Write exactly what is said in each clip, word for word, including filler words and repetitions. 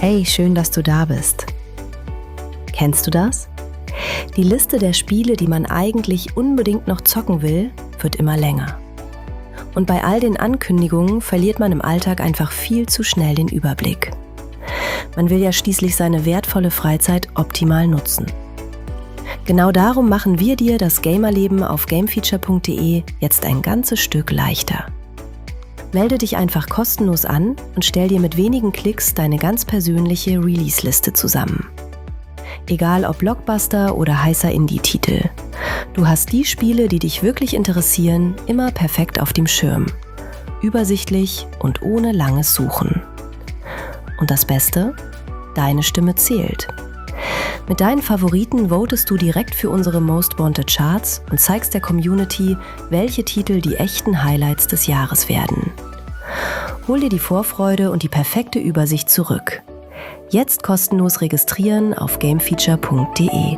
Hey, schön, dass du da bist. Kennst du das? Die Liste der Spiele, die man eigentlich unbedingt noch zocken will, wird immer länger. Und bei all den Ankündigungen verliert man im Alltag einfach viel zu schnell den Überblick. Man will ja schließlich seine wertvolle Freizeit optimal nutzen. Genau darum machen wir dir das Gamerleben auf gamefeature punkt de jetzt ein ganzes Stück leichter. Melde dich einfach kostenlos an und stell dir mit wenigen Klicks deine ganz persönliche Release-Liste zusammen. Egal ob Blockbuster oder heißer Indie-Titel. Du hast die Spiele, die dich wirklich interessieren, immer perfekt auf dem Schirm. Übersichtlich und ohne langes Suchen. Und das Beste? Deine Stimme zählt. Mit deinen Favoriten votest du direkt für unsere Most Wanted Charts und zeigst der Community, welche Titel die echten Highlights des Jahres werden. Hol dir die Vorfreude und die perfekte Übersicht zurück. Jetzt kostenlos registrieren auf gamefeature punkt de.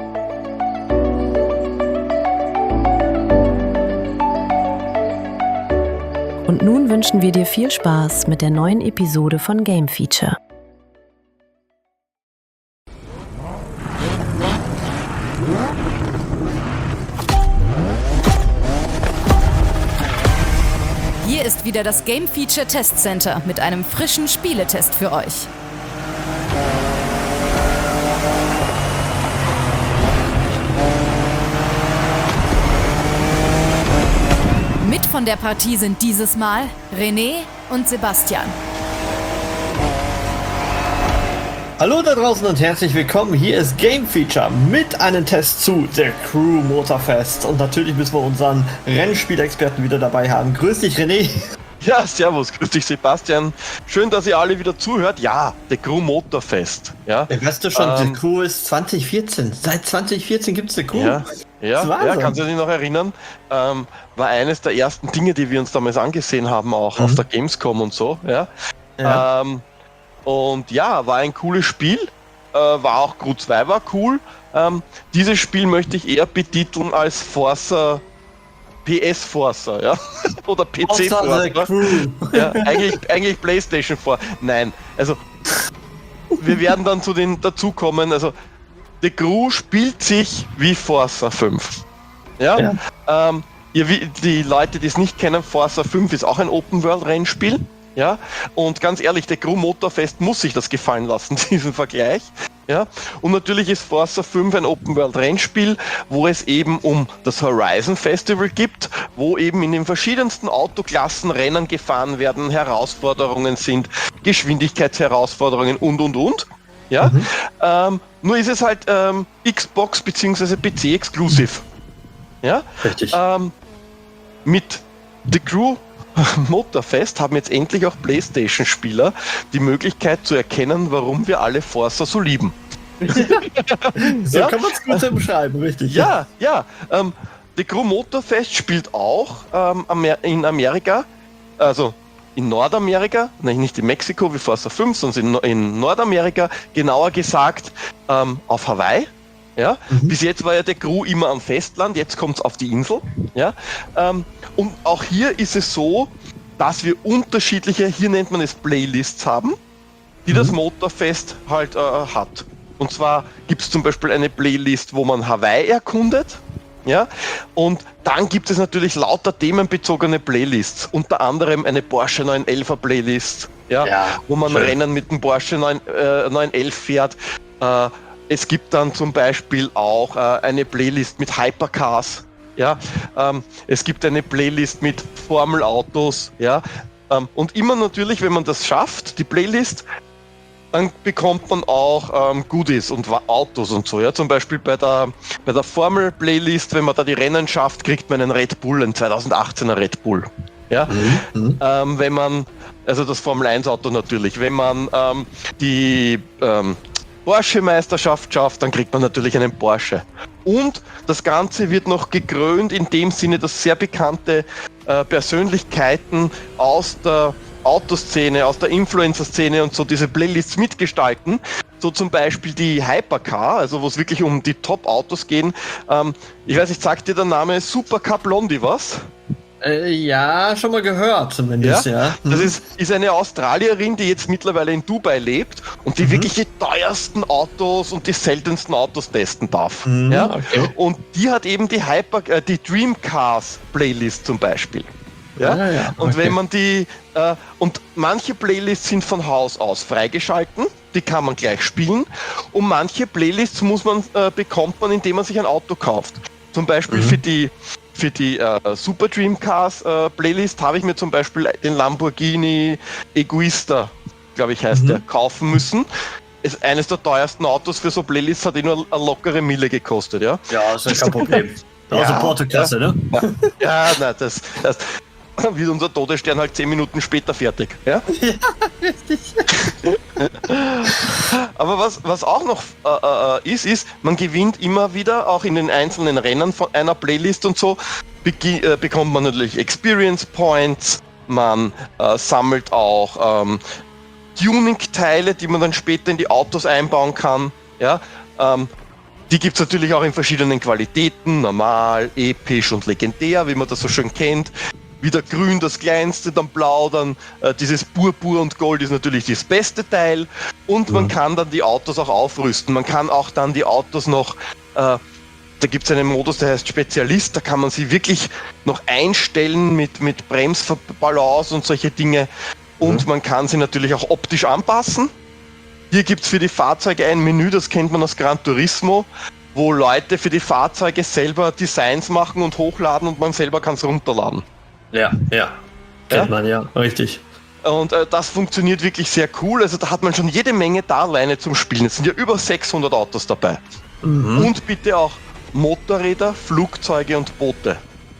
Und nun wünschen wir dir viel Spaß mit der neuen Episode von Game Feature. Hier ist wieder das Game Feature Test Center mit einem frischen Spieletest für euch. Mit von der Partie sind dieses Mal René und Sebastian. Hallo da draußen und herzlich willkommen. Hier ist Game Feature mit einem Test zu The Crew Motorfest. Und natürlich müssen wir unseren Rennspielexperten wieder dabei haben. Grüß dich, René. Ja, servus, grüß dich, Sebastian. Schön, dass ihr alle wieder zuhört. Ja, The Crew Motorfest. Ja, weißt du schon, ähm, The Crew ist zwanzig vierzehn. Seit zwanzig vierzehn gibt es The Crew. Ja, ja, ja, kannst du dich noch erinnern? Ähm, war eines der ersten Dinge, die wir uns damals angesehen haben, auch mhm. auf der Gamescom und so. Ja. ja. Ähm, Und ja, war ein cooles Spiel, äh, war auch Crew zwei war cool. Ähm, dieses Spiel möchte ich eher betiteln als Forza, P S Forza, ja, oder P C Forza. Ja, eigentlich, eigentlich PlayStation Forza. Nein, also wir werden dann zu den dazukommen. Also The Crew spielt sich wie Forza fünf. Ja, ja. Ähm, ihr, die Leute, die es nicht kennen, Forza fünf ist auch ein Open-World-Rennspiel. Ja, und ganz ehrlich, der Crew Motorfest muss sich das gefallen lassen, diesen Vergleich. Ja, und natürlich ist Forza fünf ein Open-World-Rennspiel, wo es eben um das Horizon Festival gibt, wo eben in den verschiedensten Autoklassen Rennen gefahren werden, Herausforderungen sind, Geschwindigkeitsherausforderungen und, und, und. Ja, mhm. ähm, nur ist es halt ähm, Xbox bzw. P C exklusiv. Ja, richtig. Ähm, mit The Crew Motorfest haben jetzt endlich auch PlayStation-Spieler die Möglichkeit zu erkennen, warum wir alle Forza so lieben. So ja? kann man es gut so beschreiben, richtig. Ja, ja. Ähm, The Crew Motorfest spielt auch ähm, Amer- in Amerika, also in Nordamerika, nein, nicht in Mexiko wie Forza fünf, sondern in, in Nordamerika, genauer gesagt ähm, auf Hawaii. Ja, mhm. Bis jetzt war ja der Crew immer am Festland, jetzt kommt es auf die Insel. Ja, ähm, und auch hier ist es so, dass wir unterschiedliche, hier nennt man es Playlists haben, die mhm. das Motorfest halt äh, hat. Und zwar gibt es zum Beispiel eine Playlist, wo man Hawaii erkundet. Ja, und dann gibt es natürlich lauter themenbezogene Playlists, unter anderem eine Porsche neun elfer Playlist, ja, ja, wo man schön. Rennen mit dem Porsche neun elf fährt. Äh, Es gibt dann zum Beispiel auch äh, eine Playlist mit Hypercars, ja. Ähm, es gibt eine Playlist mit Formelautos, ja. Ähm, und immer natürlich, wenn man das schafft, die Playlist, dann bekommt man auch ähm, Goodies und Autos und so, ja. Zum Beispiel bei der, bei der Formel-Playlist, wenn man da die Rennen schafft, kriegt man einen Red Bull, einen zweitausendachtzehner Red Bull, ja. Mhm. Ähm, wenn man, also das Formel eins Auto natürlich, wenn man ähm, die ähm, Porsche-Meisterschaft schafft, dann kriegt man natürlich einen Porsche. Und das Ganze wird noch gekrönt in dem Sinne, dass sehr bekannte äh, Persönlichkeiten aus der Autoszene, aus der Influencer-Szene und so diese Playlists mitgestalten. So zum Beispiel die Hypercar, also wo es wirklich um die Top-Autos gehen. Ähm, ich weiß nicht, sagt dir der Name Supercar Blondie was? Äh, ja, schon mal gehört zumindest, ja. ja. Das ist, ist eine Australierin, die jetzt mittlerweile in Dubai lebt und die mhm. wirklich die teuersten Autos und die seltensten Autos testen darf. Mhm, ja? Okay. Und die hat eben die Hyper, äh, die Dream Cars Playlist zum Beispiel. Ja? Ah, ja. Und okay. wenn man die, äh, und manche Playlists sind von Haus aus freigeschalten, die kann man gleich spielen, und manche Playlists muss man, äh, bekommt man, indem man sich ein Auto kauft. Zum Beispiel mhm. für die Für die äh, Super Dream Cars äh, Playlist habe ich mir zum Beispiel den Lamborghini Egoista, glaube ich heißt mhm. der, kaufen müssen. Ist eines der teuersten Autos für so Playlists, hat eh nur eine lockere Mille gekostet, ja? Ja, das ist kein Problem. Ja, also Portoklasse, ja, ne? Ja, nein, das, das wird unser Todesstern halt zehn Minuten später fertig, ja? Ja, richtig. Aber was, was auch noch äh, äh, ist, ist, man gewinnt immer wieder, auch in den einzelnen Rennen von einer Playlist und so, begi- äh, bekommt man natürlich Experience Points, man äh, sammelt auch ähm, Tuning-Teile, die man dann später in die Autos einbauen kann. Ja? Ähm, die gibt es natürlich auch in verschiedenen Qualitäten, normal, episch und legendär, wie man das so schön kennt. Wieder grün das kleinste, dann blau, dann äh, dieses Purpur und Gold ist natürlich das beste Teil, und man mhm. kann dann die Autos auch aufrüsten. Man kann auch dann die Autos noch, äh, da gibt es einen Modus, der heißt Spezialist, da kann man sie wirklich noch einstellen mit, mit Bremsbalance und solche Dinge, und mhm. man kann sie natürlich auch optisch anpassen. Hier gibt es für die Fahrzeuge ein Menü, das kennt man aus Gran Turismo, wo Leute für die Fahrzeuge selber Designs machen und hochladen, und man selber kann es runterladen. Ja, ja. Kennt ja? man, ja, richtig. Und äh, das funktioniert wirklich sehr cool. Also da hat man schon jede Menge da alleine zum Spielen. Es sind ja über sechshundert Autos dabei. Mhm. Und bitte auch Motorräder, Flugzeuge und Boote.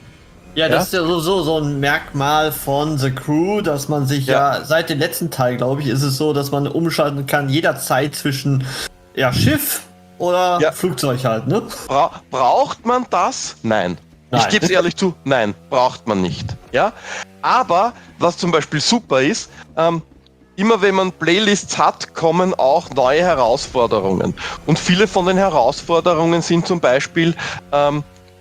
Ja, das ja? ist ja sowieso so ein Merkmal von The Crew, dass man sich ja, ja seit dem letzten Teil, glaube ich, ist es so, dass man umschalten kann jederzeit zwischen ja, Schiff oder ja. Flugzeug halt, ne? Bra- braucht man das? Nein. Nein. Ich gebe es ehrlich zu, nein, braucht man nicht. Ja? Aber, was zum Beispiel super ist, ähm, immer wenn man Playlists hat, kommen auch neue Herausforderungen. Und viele von den Herausforderungen sind zum Beispiel, ähm,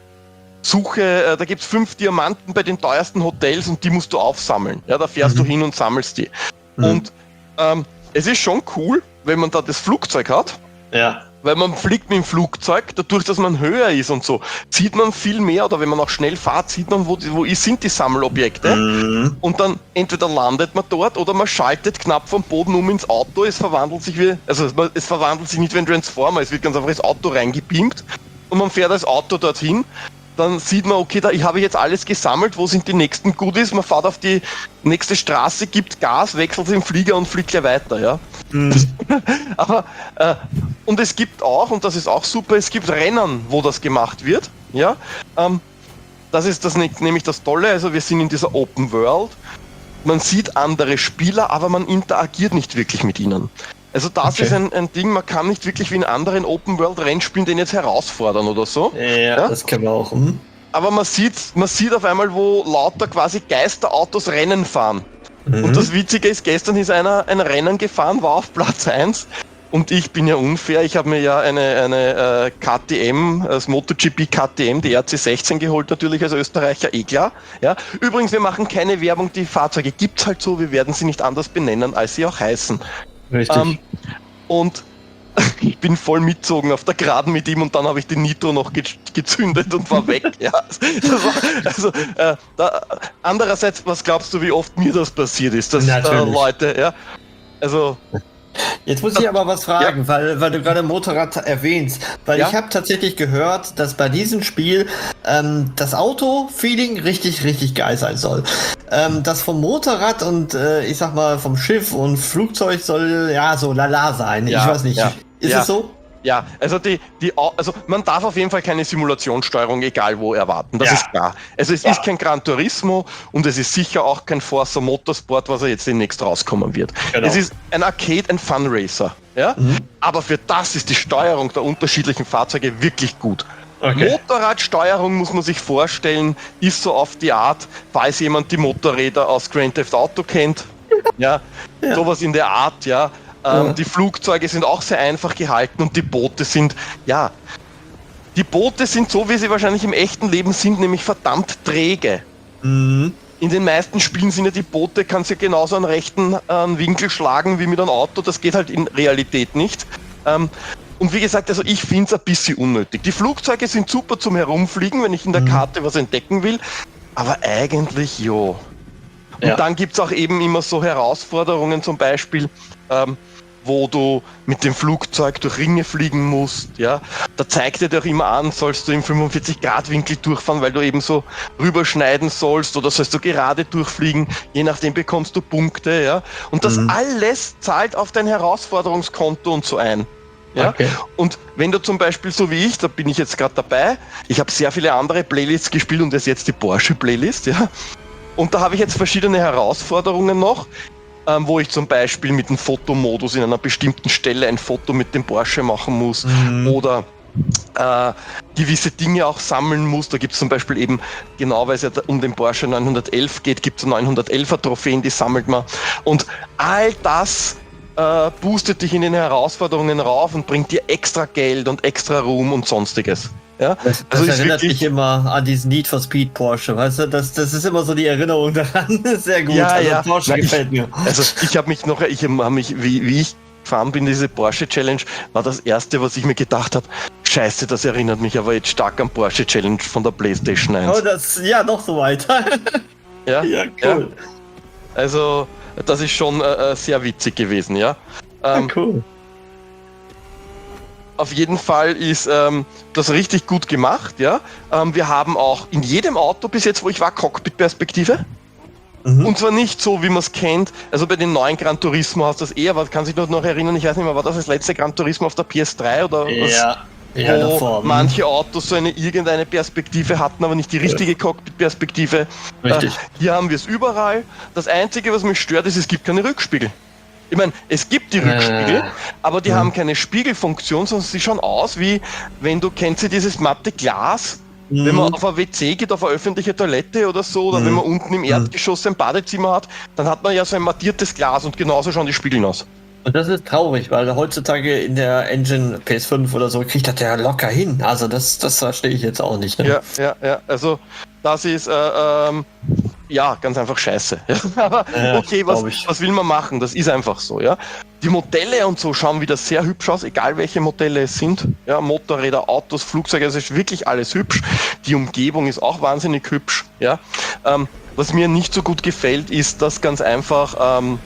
Suche, äh, da gibt es fünf Diamanten bei den teuersten Hotels, und die musst du aufsammeln. Ja, da fährst mhm. du hin und sammelst die. Mhm. Und ähm, es ist schon cool, wenn man da das Flugzeug hat. Ja. Weil man fliegt mit dem Flugzeug, dadurch, dass man höher ist und so, sieht man viel mehr, oder wenn man auch schnell fährt, sieht man, wo, die, wo sind die Sammelobjekte. Mhm. Und dann entweder landet man dort, oder man schaltet knapp vom Boden um ins Auto. Es verwandelt sich wie, also es verwandelt sich nicht wie ein Transformer, es wird ganz einfach ins Auto reingebeamt, und man fährt das Auto dorthin. Dann sieht man, okay, da ich habe jetzt alles gesammelt, wo sind die nächsten Goodies? Man fährt auf die nächste Straße, gibt Gas, wechselt den Flieger und fliegt gleich weiter, ja. Mhm. Aber, äh, und es gibt auch, und das ist auch super, es gibt Rennen, wo das gemacht wird, ja. Ähm, das ist das nämlich das Tolle, also wir sind in dieser Open World, man sieht andere Spieler, aber man interagiert nicht wirklich mit ihnen. Also das okay. ist ein, ein Ding, man kann nicht wirklich wie in anderen Open-World-Rennspielen den jetzt herausfordern oder so. Ja, ja? Das kann man auch. Hm. Aber man sieht, man sieht auf einmal, wo lauter quasi Geisterautos Rennen fahren. Mhm. Und das Witzige ist, gestern ist einer ein Rennen gefahren, war auf Platz eins. Und ich bin ja unfair, ich habe mir ja eine, eine äh, K T M, das MotoGP K T M, die R C sechzehn geholt, natürlich als Österreicher, eh klar. Ja? Übrigens, wir machen keine Werbung, die Fahrzeuge gibt's halt so, wir werden sie nicht anders benennen, als sie auch heißen. Richtig. Ähm, und ich bin voll mitgezogen auf der Geraden mit ihm, und dann habe ich den Nitro noch ge- gezündet und war weg. Ja, das war, also, äh, da, andererseits, was glaubst du, wie oft mir das passiert ist, dass äh, Leute, ja, also... Jetzt muss ich aber was fragen, ja. weil, weil du gerade Motorrad erwähnst. Weil ja? ich habe tatsächlich gehört, dass bei diesem Spiel ähm, das Auto-Feeling richtig, richtig geil sein soll. Ähm, das vom Motorrad und äh, ich sag mal vom Schiff und Flugzeug soll ja so lala sein. Ja, ich weiß nicht. Ja. Ist ja. es so? Ja, also die, die, also man darf auf jeden Fall keine Simulationssteuerung, egal wo, erwarten. Das ja. ist klar. Also es ja. ist kein Gran Turismo, und es ist sicher auch kein Forza Motorsport, was er jetzt demnächst rauskommen wird. Genau. Es ist ein Arcade, ein Funracer. Ja? Mhm. Aber für das ist die Steuerung der unterschiedlichen Fahrzeuge wirklich gut. Okay. Motorradsteuerung, muss man sich vorstellen, ist so auf die Art, falls jemand die Motorräder aus Grand Theft Auto kennt. Ja, ja. Sowas in der Art, ja. Ähm, ja. Die Flugzeuge sind auch sehr einfach gehalten, und die Boote sind, ja, die Boote sind so, wie sie wahrscheinlich im echten Leben sind, nämlich verdammt träge. Mhm. In den meisten Spielen sind ja die Boote, kannst du ja genauso einen rechten äh, Winkel schlagen wie mit einem Auto, das geht halt in Realität nicht. Ähm, und wie gesagt, also ich finde es ein bisschen unnötig. Die Flugzeuge sind super zum Herumfliegen, wenn ich in der Mhm. Karte was entdecken will, aber eigentlich jo. Und Ja. dann gibt es auch eben immer so Herausforderungen, zum Beispiel, ähm, wo du mit dem Flugzeug durch Ringe fliegen musst, ja. Da zeigt er dir auch immer an, sollst du im fünfundvierzig Grad Winkel durchfahren, weil du eben so rüberschneiden sollst, oder sollst du gerade durchfliegen, je nachdem bekommst du Punkte, ja. Und das Mhm. alles zahlt auf dein Herausforderungskonto und so ein. Ja? Okay. Und wenn du zum Beispiel, so wie ich, da bin ich jetzt gerade dabei, ich habe sehr viele andere Playlists gespielt und das ist jetzt die Porsche-Playlist, ja. Und da habe ich jetzt verschiedene Herausforderungen noch, ähm, wo ich zum Beispiel mit dem Fotomodus in einer bestimmten Stelle ein Foto mit dem Porsche machen muss, Mhm. oder äh, gewisse Dinge auch sammeln muss. Da gibt es zum Beispiel eben, genau weil es ja um den Porsche neunhundertelf geht, gibt es neunhundertelfer Trophäen, die sammelt man. Und all das äh, boostet dich in den Herausforderungen rauf und bringt dir extra Geld und extra Ruhm und sonstiges. Ja? Das, das Also ist erinnert wirklich- mich immer an diesen Need for Speed Porsche, weißt du? Das, das ist immer so die Erinnerung daran. Sehr gut. Ja, also ja. Porsche Na, ich- gefällt mir. Also ich habe mich noch, ich habe mich, wie, wie ich gefahren bin, diese Porsche Challenge, war das erste, was ich mir gedacht habe, scheiße, das erinnert mich aber jetzt stark an Porsche Challenge von der PlayStation eins. Oh, das, ja, noch so weiter. ja? ja, cool. Also das ist schon äh, äh, sehr witzig gewesen, ja. Ähm, Ja, cool. Auf jeden Fall ist ähm, das richtig gut gemacht, ja. Ähm, wir haben auch in jedem Auto bis jetzt, wo ich war, Cockpit-Perspektive. Mhm. Und zwar nicht so, wie man es kennt. Also bei den neuen Gran Turismo hast du das eher, was kann sich noch erinnern, ich weiß nicht mehr, war das das letzte Gran Turismo auf der P S drei oder was? Ja, ja, wo davor. mhm. manche Autos so eine irgendeine Perspektive hatten, aber nicht die richtige Cockpit-Perspektive. Richtig. Äh, hier haben wir es überall. Das Einzige, was mich stört, ist, es gibt keine Rückspiegel. Ich meine, es gibt die Rückspiegel, Äh, aber die ja. haben keine Spiegelfunktion, sondern sie schauen aus wie, wenn du, kennst du dieses matte Glas, Mhm. wenn man auf ein W C geht, auf eine öffentliche Toilette oder so, oder Mhm. wenn man unten im Erdgeschoss ein Badezimmer hat, dann hat man ja so ein mattiertes Glas und genauso schauen die Spiegeln aus. Und das ist traurig, weil heutzutage in der Engine P S fünf oder so kriegt das ja locker hin. Also das, das verstehe ich jetzt auch nicht. Ne? Ja, ja, ja, also das ist, äh, ähm, ja, ganz einfach scheiße. Ja, aber Ja, okay, was, glaub ich. was will man machen? Das ist einfach so, ja. Die Modelle und so schauen wieder sehr hübsch aus, egal welche Modelle es sind. Ja, Motorräder, Autos, Flugzeuge, also ist wirklich alles hübsch. Die Umgebung ist auch wahnsinnig hübsch, ja. Ähm, was mir nicht so gut gefällt, ist, dass ganz einfach ähm,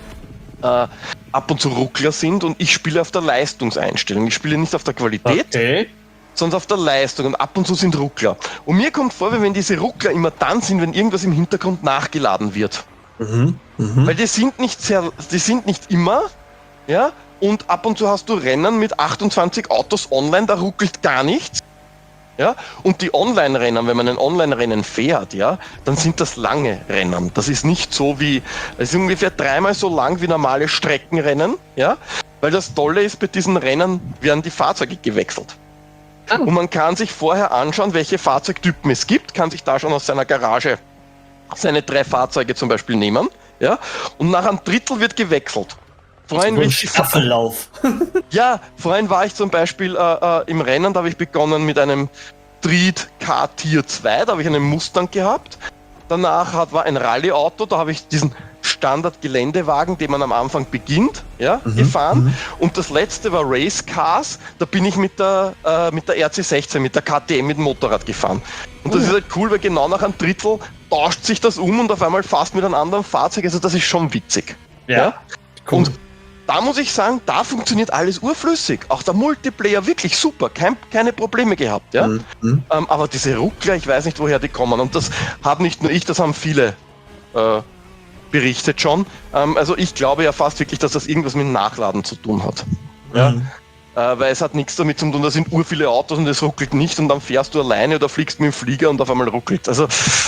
äh, ab und zu Ruckler sind und ich spiele auf der Leistungseinstellung. Ich spiele nicht auf der Qualität, Okay. sondern auf der Leistung, und ab und zu sind Ruckler. Und mir kommt vor, wie wenn diese Ruckler immer dann sind, wenn irgendwas im Hintergrund nachgeladen wird. Mhm. Mhm. Weil die sind nicht sehr, die sind nicht immer, ja, und ab und zu hast du Rennen mit achtundzwanzig Autos online, da ruckelt gar nichts. Ja, und die Online-Rennen, wenn man ein Online-Rennen fährt, ja, dann sind das lange Rennen. Das ist nicht so wie, es ist ungefähr dreimal so lang wie normale Streckenrennen, ja, weil das Tolle ist, bei diesen Rennen werden die Fahrzeuge gewechselt. Ah. Und man kann sich vorher anschauen, welche Fahrzeugtypen es gibt, kann sich da schon aus seiner Garage seine drei Fahrzeuge zum Beispiel nehmen, ja, und nach einem Drittel wird gewechselt. Vorhin, So wie ein ich- Staffellauf. ja, vorhin war ich zum Beispiel äh, äh, im Rennen, da habe ich begonnen mit einem Street Car Tier zwei, da habe ich einen Mustang gehabt. Danach hat, war ein Rallye-Auto, da habe ich diesen Standard-Geländewagen, den man am Anfang beginnt, ja, Mhm, gefahren. mhm. Und das letzte war Race Cars, da bin ich mit der, äh, mit der R C sechzehn, mit der K T M, mit dem Motorrad gefahren. Und das Oh. ist halt cool, weil genau nach einem Drittel tauscht sich das um und auf einmal fast mit einem anderen Fahrzeug, also das ist schon witzig. Ja? Cool. Und da muss ich sagen, da funktioniert alles urflüssig. Auch der Multiplayer wirklich super, kein, keine Probleme gehabt. Ja? Mhm. Mhm. Ähm, aber diese Ruckler, ich weiß nicht, woher die kommen. Und das habe nicht nur ich, das haben viele äh, berichtet schon. Ähm, also ich glaube ja fast wirklich, dass das irgendwas mit dem Nachladen zu tun hat. Ja? Mhm. Äh, weil es hat nichts damit zu tun, da sind ur viele Autos und es ruckelt nicht und dann fährst du alleine oder fliegst mit dem Flieger und auf einmal ruckelt. Also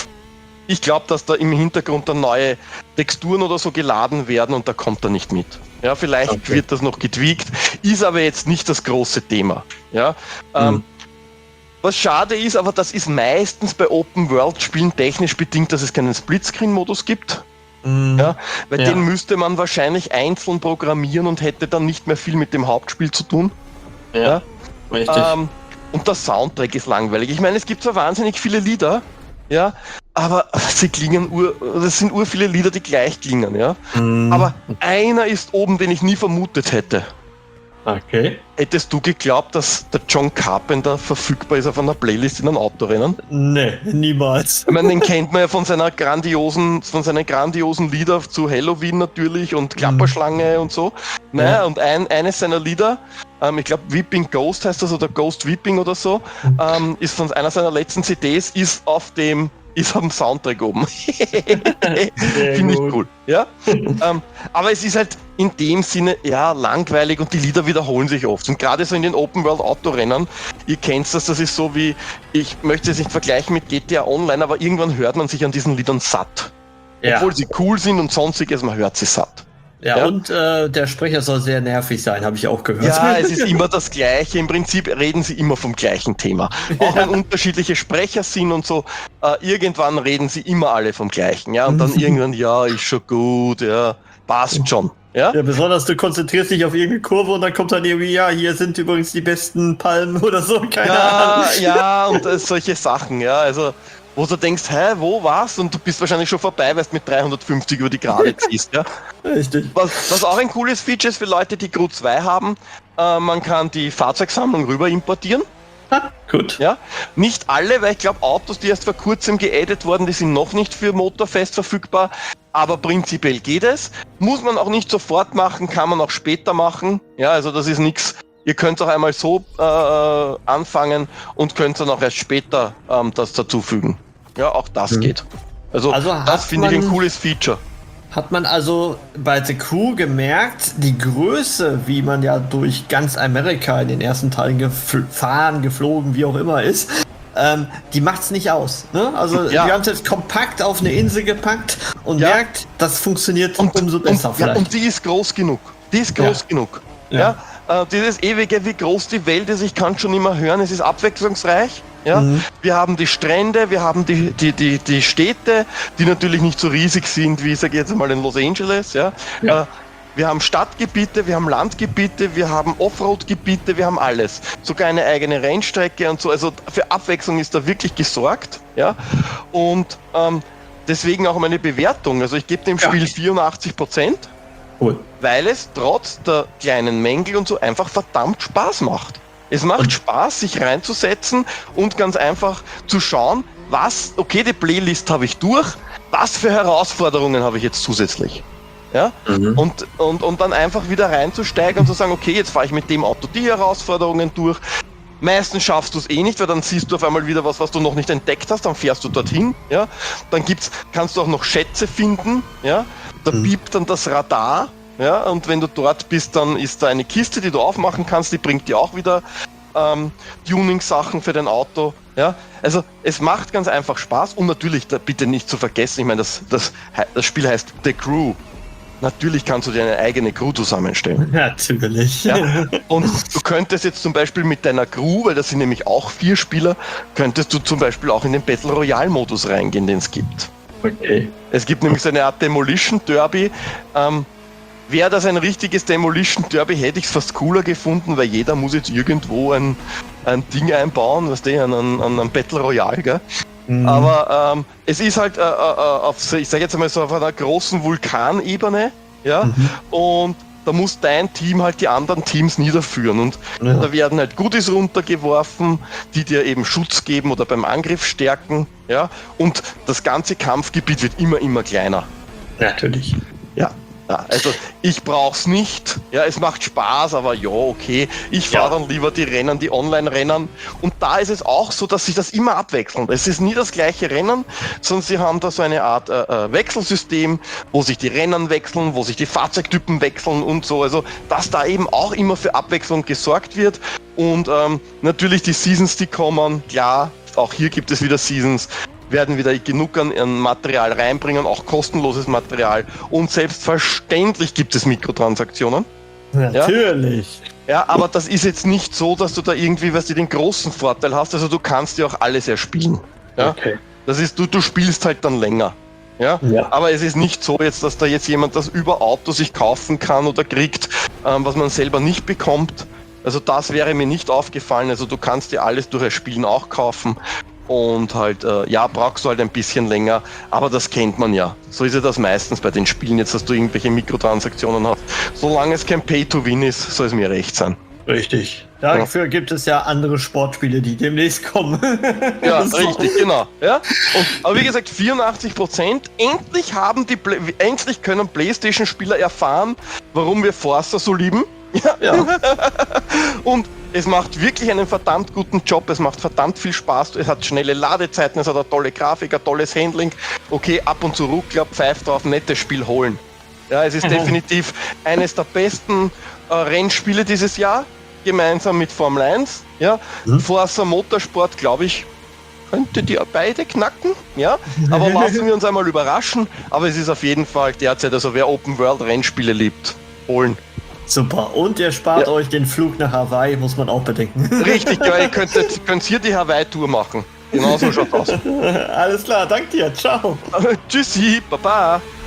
ich glaube, dass da im Hintergrund dann neue Texturen oder so geladen werden und da kommt er nicht mit. Ja, vielleicht Okay. wird das noch getweakt, ist aber jetzt nicht das große Thema. Ja, ähm, Mhm. was schade ist, aber das ist meistens bei Open-World-Spielen technisch bedingt, dass es keinen Splitscreen-Modus gibt. Mhm. Ja, weil Ja. den müsste man wahrscheinlich einzeln programmieren und hätte dann nicht mehr viel mit dem Hauptspiel zu tun. Ja. Richtig. Ähm, und der Soundtrack ist langweilig. Ich meine, es gibt zwar wahnsinnig viele Lieder, ja, aber sie klingen ur, das sind ur viele Lieder, die gleich klingen, ja. Mm. Aber einer ist oben, den ich nie vermutet hätte. Okay. Hättest du geglaubt, dass der John Carpenter verfügbar ist auf einer Playlist in einem Autorennen? Nee, niemals. Ich meine, den kennt man ja von seiner grandiosen, von seinen grandiosen Lieder zu Halloween natürlich und Klapperschlange mm. und so. Naja, ja. Und ein, eines seiner Lieder, ähm, ich glaube Weeping Ghost heißt das oder Ghost Weeping oder so, mm. ähm, ist von einer seiner letzten C Ds, ist auf dem ist am Soundtrack oben. Finde ich cool. Ja? ähm, aber es ist halt in dem Sinne ja langweilig und die Lieder wiederholen sich oft. Und gerade so in den Open-World-Autorennen, ihr kennt das, das ist so wie, ich möchte es nicht vergleichen mit G T A Online, aber irgendwann hört man sich an diesen Liedern satt. Ja. Obwohl sie cool sind und sonstiges, man hört sie satt. Ja, ja, und äh, der Sprecher soll sehr nervig sein, habe ich auch gehört. Ja, es ist immer das Gleiche. Im Prinzip reden sie immer vom gleichen Thema. Auch wenn unterschiedliche Sprecher sind und so, äh, irgendwann reden sie immer alle vom Gleichen. Ja, und dann irgendwann, ja, ist schon gut, ja, passt schon. Ja? Ja, besonders du konzentrierst dich auf irgendeine Kurve und dann kommt dann irgendwie, ja, hier sind übrigens die besten Palmen oder so, keine ja, Ahnung. Ja, und äh, solche Sachen, ja, also wo du denkst, hä, wo, was? Und du bist wahrscheinlich schon vorbei, weil du mit dreihundertfünfzig über die Gerade ziehst, ja? Richtig. Was, was auch ein cooles Feature ist für Leute, die Crew zwei haben, äh, man kann die Fahrzeugsammlung rüber importieren. Ah, gut. Ja, nicht alle, weil ich glaube, Autos, die erst vor kurzem geaddet wurden, die sind noch nicht für Motorfest verfügbar, aber prinzipiell geht es. Muss man auch nicht sofort machen, kann man auch später machen. Ja, also das ist nichts. Ihr könnt auch einmal so äh, anfangen und könnt dann auch erst später ähm, das dazufügen. Ja, auch das mhm. geht. Also, also das finde ich ein cooles Feature. Hat man also bei The Crew gemerkt, die Größe, wie man ja durch ganz Amerika in den ersten Teilen gefahren, geflogen, wie auch immer ist, ähm, die macht's nicht aus. Ne? Also ja. Die haben es jetzt kompakt auf eine Insel gepackt und ja. merkt, das funktioniert und, umso besser und, vielleicht. Ja, und die ist groß genug. Die ist groß ja. genug. Ja. ja. Äh, dieses ewige, wie groß die Welt ist, ich kann schon immer hören, es ist abwechslungsreich. Ja? Mhm. Wir haben die Strände, wir haben die, die, die, die Städte, die natürlich nicht so riesig sind, wie ich sage jetzt mal in Los Angeles. Ja? Ja. Äh, wir haben Stadtgebiete, wir haben Landgebiete, wir haben Offroad-Gebiete, wir haben alles. Sogar eine eigene Rennstrecke und so. Also für Abwechslung ist da wirklich gesorgt. Ja? Und ähm, deswegen auch meine Bewertung. Also ich gebe dem Spiel ja. vierundachtzig Prozent. Cool. Weil es trotz der kleinen Mängel und so einfach verdammt Spaß macht. Es macht und Spaß, sich reinzusetzen und ganz einfach zu schauen, was, okay, die Playlist habe ich durch, was für Herausforderungen habe ich jetzt zusätzlich. Ja? Mhm. Und, und, und dann einfach wieder reinzusteigen und zu sagen, okay, jetzt fahre ich mit dem Auto die Herausforderungen durch. Meistens schaffst du es eh nicht, weil dann siehst du auf einmal wieder was, was du noch nicht entdeckt hast, dann fährst du dorthin, ja. Dann gibt's, kannst du auch noch Schätze finden, ja. Da mhm. piept dann das Radar, ja. Und wenn du dort bist, dann ist da eine Kiste, die du aufmachen kannst, die bringt dir auch wieder ähm, Tuning-Sachen für dein Auto, ja. Also es macht ganz einfach Spaß und natürlich, da bitte nicht zu vergessen, ich meine, das, das, das Spiel heißt The Crew. Natürlich kannst du dir eine eigene Crew zusammenstellen. Natürlich. Ja. Und du könntest jetzt zum Beispiel mit deiner Crew, weil das sind nämlich auch vier Spieler, könntest du zum Beispiel auch in den Battle Royale Modus reingehen, den es gibt. Okay. Es gibt nämlich so eine Art Demolition Derby. Ähm, Wäre das ein richtiges Demolition Derby, hätte ich es fast cooler gefunden, weil jeder muss jetzt irgendwo ein, ein Ding einbauen, weißt du, an einem Battle Royale, gell? Mhm. Aber ähm, es ist halt äh, äh, auf, ich sage jetzt einmal so, auf einer großen Vulkanebene, ja, mhm. und da muss dein Team halt die anderen Teams niederführen und ja. da werden halt Goodies runtergeworfen, die dir eben Schutz geben oder beim Angriff stärken, ja, und das ganze Kampfgebiet wird immer, immer kleiner. Natürlich. Ja. Ja, also ich brauch's nicht, ja, es macht Spaß, aber ja, okay, ich fahre ja. dann lieber die Rennen, die Online-Rennen und da ist es auch so, dass sich das immer abwechselt. Es ist nie das gleiche Rennen, sondern sie haben da so eine Art äh, äh, Wechselsystem, wo sich die Rennen wechseln, wo sich die Fahrzeugtypen wechseln und so, also dass da eben auch immer für Abwechslung gesorgt wird und ähm, natürlich die Seasons, die kommen, klar, auch hier gibt es wieder Seasons, werden wieder genug an, an Material reinbringen, auch kostenloses Material. Und selbstverständlich gibt es Mikrotransaktionen. Natürlich. Ja, ja, aber das ist jetzt nicht so, dass du da irgendwie, weißt du, den großen Vorteil hast. Also du kannst ja auch alles erspielen. Ja? Okay. Das ist, du, du spielst halt dann länger. Ja? Ja. Aber es ist nicht so jetzt, dass da jetzt jemand das über Auto sich kaufen kann oder kriegt, ähm, was man selber nicht bekommt. Also das wäre mir nicht aufgefallen. Also du kannst dir alles durch das Spielen auch kaufen. Und halt, äh, ja, brauchst du halt ein bisschen länger, aber das kennt man ja. So ist ja das meistens bei den Spielen, jetzt, dass du irgendwelche Mikrotransaktionen hast. Solange es kein Pay-to-Win ist, soll es mir recht sein. Richtig. Dafür ja. gibt es ja andere Sportspiele, die demnächst kommen. Ja, so. Richtig, genau. Ja? Und, aber wie gesagt, vierundachtzig Prozent. Endlich haben die, Play- endlich können PlayStation-Spieler erfahren, warum wir Forza so lieben. Ja. ja. Und es macht wirklich einen verdammt guten Job, es macht verdammt viel Spaß, es hat schnelle Ladezeiten, es hat eine tolle Grafik, ein tolles Handling. Okay, ab und zu Ruckler, pfeift drauf, nettes Spiel holen. Ja, es ist mhm. definitiv eines der besten äh, Rennspiele dieses Jahr, gemeinsam mit Formel eins. Ja. Mhm. Forza Motorsport, glaube ich, könnte die beide knacken, ja, aber lassen wir uns einmal überraschen. Aber es ist auf jeden Fall derzeit, also wer Open-World-Rennspiele liebt, holen. Super, und ihr spart ja. euch den Flug nach Hawaii, muss man auch bedenken. Richtig, ja, ihr könntet, könnt hier die Hawaii-Tour machen. Genau so schaut aus. Alles klar, danke dir, ciao. Tschüssi, baba.